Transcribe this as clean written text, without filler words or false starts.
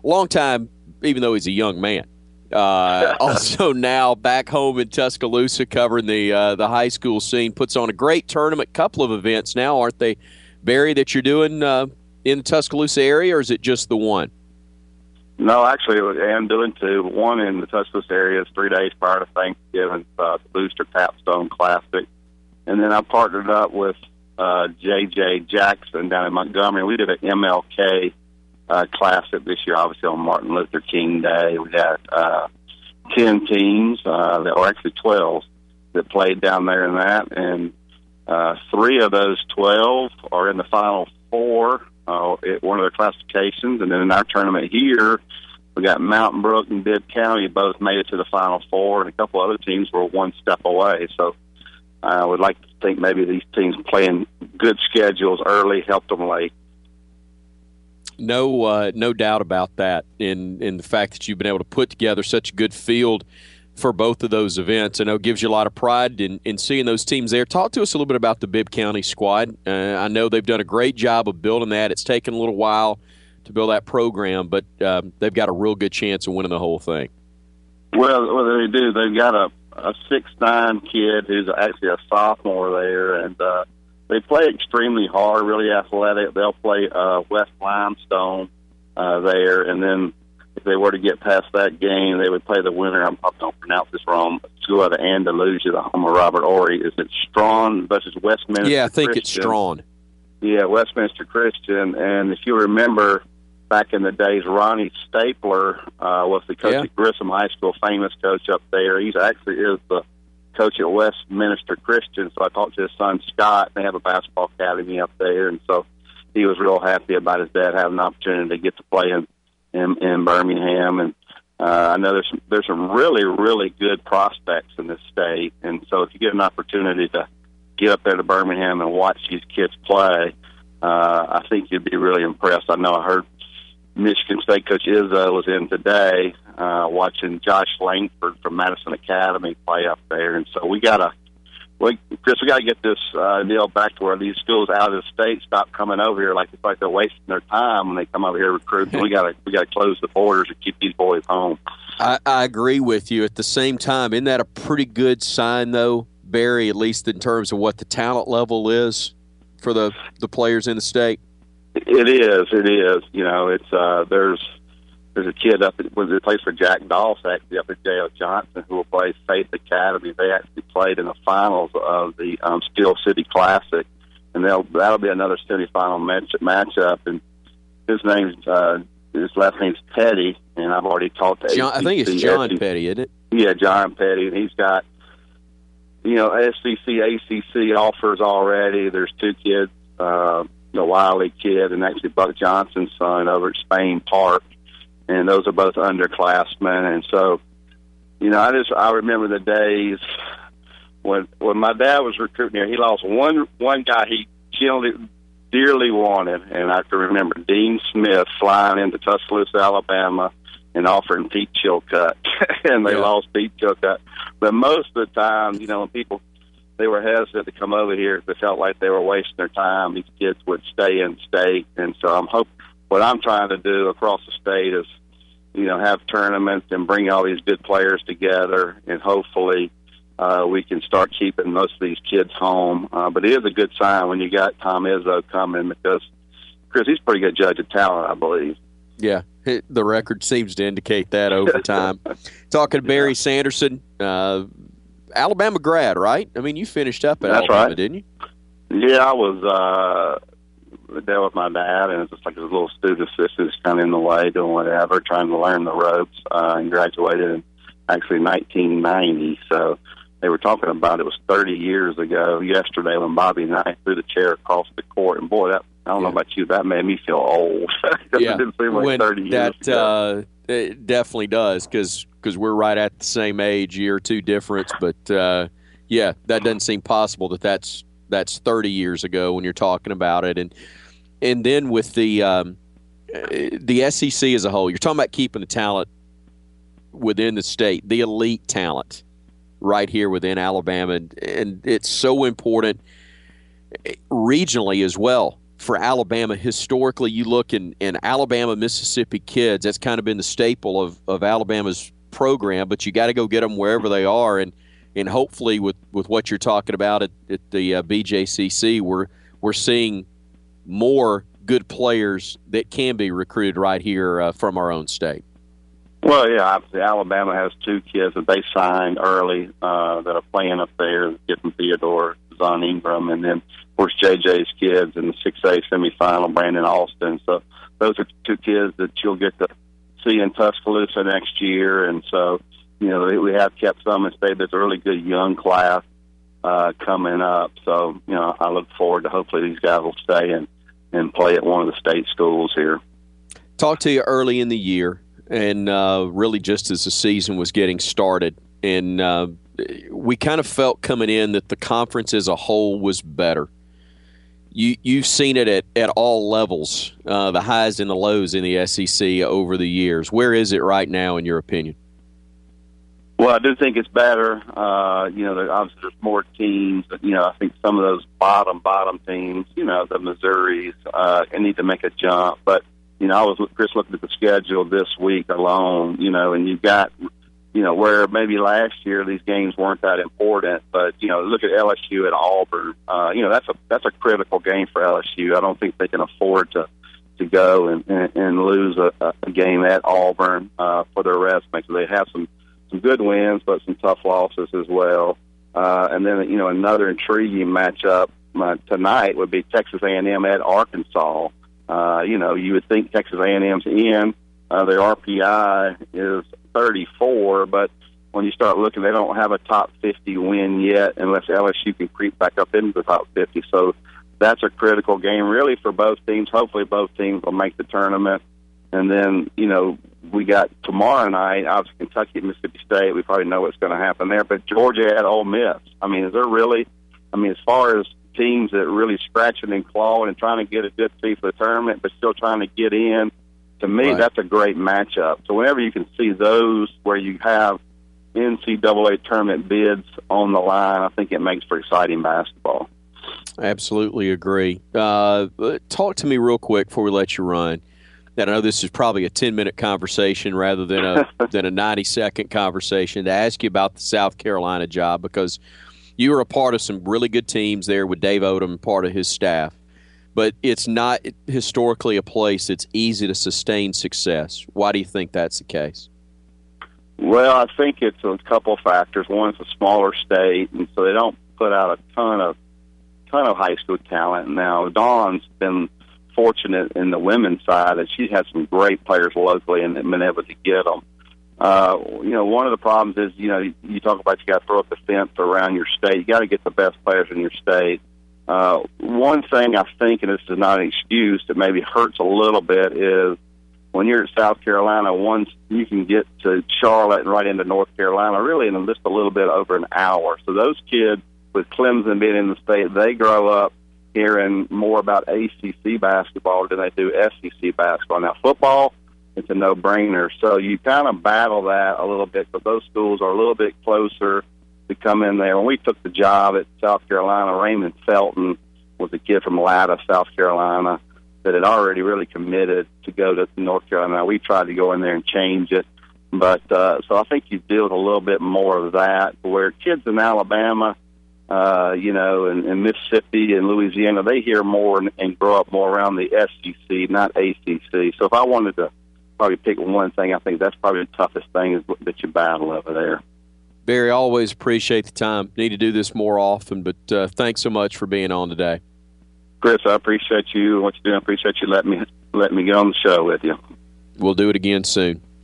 long time, even though he's a young man. Also now back home in Tuscaloosa covering the high school scene, puts on a great tournament, couple of events now, aren't they, Barry, that you're doing in the Tuscaloosa area, or is it just the one? No, actually, I am doing two. One in the Tuscaloosa area is 3 days prior to Thanksgiving, the Booster Tapstone Classic. And then I partnered up with J.J. Jackson down in Montgomery. We did an MLK Classic this year, obviously on Martin Luther King Day. We had 10 teams, or actually 12, that played down there in that. And 3 of those 12 are in the Final Four at one of their classifications. And then in our tournament here, we got Mountain Brook and Bibb County both made it to the Final Four, and a couple other teams were one step away. So I would like to think maybe these teams playing good schedules early helped them late. No doubt about that in the fact that you've been able to put together such a good field for both of those events. I know it gives you a lot of pride in seeing those teams there. Talk to us a little bit about the Bibb County squad. I know they've done a great job of building that. It's taken a little while to build that program, but they've got a real good chance of winning the whole thing. Well, they do. They've got a 6'9" kid who's actually a sophomore there, and they play extremely hard, really athletic. They'll play West Limestone there, and then if they were to get past that game, they would play the winner. I'm probably going to pronounce this wrong. School out of Andalusia, the home of Robert Ory. Is it Strawn versus Westminster? Yeah, I think Christian? It's Strawn. Yeah, Westminster Christian. And if you remember, back in the days, Ronnie Stapler was the coach at Grissom High School, famous coach up there. He's actually is the coach at Westminster Christian. So I talked to his son, Scott. They have a basketball academy up there. And so he was real happy about his dad having an opportunity to get to play in Birmingham. And I know there's some really, really good prospects in this state. And so if you get an opportunity to get up there to Birmingham and watch these kids play, I think you'd be really impressed. I know I heard Michigan State coach Izzo was in today watching Josh Langford from Madison Academy play up there. And so Chris, we got to get this deal back to where these schools out of the state stop coming over here. It's like they're wasting their time when they come over here recruiting. We got to close the borders and keep these boys home. I agree with you. At the same time, isn't that a pretty good sign, though, Barry, at least in terms of what the talent level is for the players in the state? It is. You know, it's there's a kid up at it plays for Jack Doss actually up at J.L. Johnson who will play Faith Academy. They actually played in the finals of the Steel City Classic, and that'll be another semifinal matchup. And his last name's Petty, and I've already talked to John. I think it's John Petty, isn't it? Yeah, John Petty, and he's got SEC, ACC offers already. There's 2 kids. The Wiley kid and actually Buck Johnson's son over at Spain Park, and those are both underclassmen. And so, I remember the days when my dad was recruiting here. He lost one guy he dearly wanted, and I can remember Dean Smith flying into Tuscaloosa, Alabama, and offering Pete Chilcutt, and they lost Pete Chilcutt. But most of the time, when people they were hesitant to come over here. They felt like they were wasting their time. These kids would stay in state. And so what I'm trying to do across the state is, have tournaments and bring all these good players together, and hopefully we can start keeping most of these kids home. But it is a good sign when you got Tom Izzo coming, because, Chris, he's a pretty good judge of talent, I believe. Yeah, the record seems to indicate that over time. Talking to Barry Sanderson, Alabama grad, right? I mean, you finished up at Alabama, right. Didn't you? Yeah, I was there with my dad, and it's just like his little student assistant, kind of in the way, doing whatever, trying to learn the ropes, and graduated in actually 1990. So they were talking about it was 30 years ago yesterday when Bobby and I threw the chair across the court, and boy, I don't know about you, that made me feel old. Yeah, it didn't seem like 30 years ago. It definitely does, because we're right at the same age, year or two difference. But yeah, that doesn't seem possible that's 30 years ago when you're talking about it. And then with the SEC as a whole, you're talking about keeping the talent within the state, the elite talent right here within Alabama, and it's so important regionally as well. for Alabama historically. You look in Alabama, Mississippi kids, that's kind of been the staple of Alabama's program, but you got to go get them wherever they are. And hopefully with what you're talking about at the BJCC, we're seeing more good players that can be recruited right here from our own state. Well, yeah, obviously Alabama has 2 kids that they signed early that are playing up there, Giffen Theodore, Zon Ingram, and then, of course, JJ's kids in the 6A semifinal, Brandon Austin. So those are 2 kids that you'll get to see in Tuscaloosa next year. And so, we have kept some and stayed. There's a really good young class coming up. So, I look forward to hopefully these guys will stay and play at one of the state schools here. Talk to you early in the year. And really just as the season was getting started. And we kind of felt coming in that the conference as a whole was better. You've seen it at all levels, the highs and the lows in the SEC over the years. Where is it right now, in your opinion? Well, I do think it's better. Obviously there's more teams. I think some of those bottom teams, the Missouris, need to make a jump. But I was just looking at the schedule this week alone, and you've got, where maybe last year these games weren't that important, but, look at LSU at Auburn. That's a critical game for LSU. I don't think they can afford to go and lose a game at Auburn for their resume. So they have some good wins, but some tough losses as well. And then, another intriguing matchup tonight would be Texas A&M at Arkansas. You would think Texas A&M's in. Their RPI is 34, but when you start looking, they don't have a top 50 win yet unless LSU can creep back up into the top 50. So that's a critical game really for both teams. Hopefully both teams will make the tournament. And then, we got tomorrow night, obviously Kentucky at Mississippi State. We probably know what's going to happen there. But Georgia at Ole Miss. As far as teams that really scratching and clawing and trying to get a good seed for the tournament, but still trying to get in, to me, right, that's a great matchup. So whenever you can see those where you have NCAA tournament bids on the line, I think it makes for exciting basketball. I absolutely agree. Talk to me real quick before we let you run. And I know this is probably a 10-minute conversation rather than a 90-second conversation, to ask you about the South Carolina job, because you were a part of some really good teams there with Dave Odom, part of his staff. But it's not historically a place that's easy to sustain success. Why do you think that's the case? Well, I think it's a couple of factors. One, it's a smaller state, and so they don't put out a ton of high school talent. Now, Dawn's been fortunate in the women's side that she has some great players locally and been able to get them. One of the problems is, you talk about you got to throw up the fence around your state. You got to get the best players in your state. One thing I think, and this is not an excuse, that maybe hurts a little bit is when you're at South Carolina, once you can get to Charlotte and right into North Carolina, really in just a little bit over an hour. So those kids, with Clemson being in the state, they grow up hearing more about ACC basketball than they do SEC basketball. Now, football, it's a no-brainer. So you kind of battle that a little bit, but those schools are a little bit closer to come in there. When we took the job at South Carolina, Raymond Felton was a kid from Latta, South Carolina, that had already really committed to go to North Carolina. Now, we tried to go in there and change it. But so I think you deal with a little bit more of that, where kids in Alabama, and Mississippi and Louisiana, they hear more and grow up more around the SEC, not ACC. So if I wanted to probably pick one thing, I think that's probably the toughest thing is that you battle over there. Barry, I always appreciate the time. Need to do this more often, but thanks so much for being on today. Chris, I appreciate you and what you're doing. I appreciate you letting me get on the show with you. We'll do it again soon.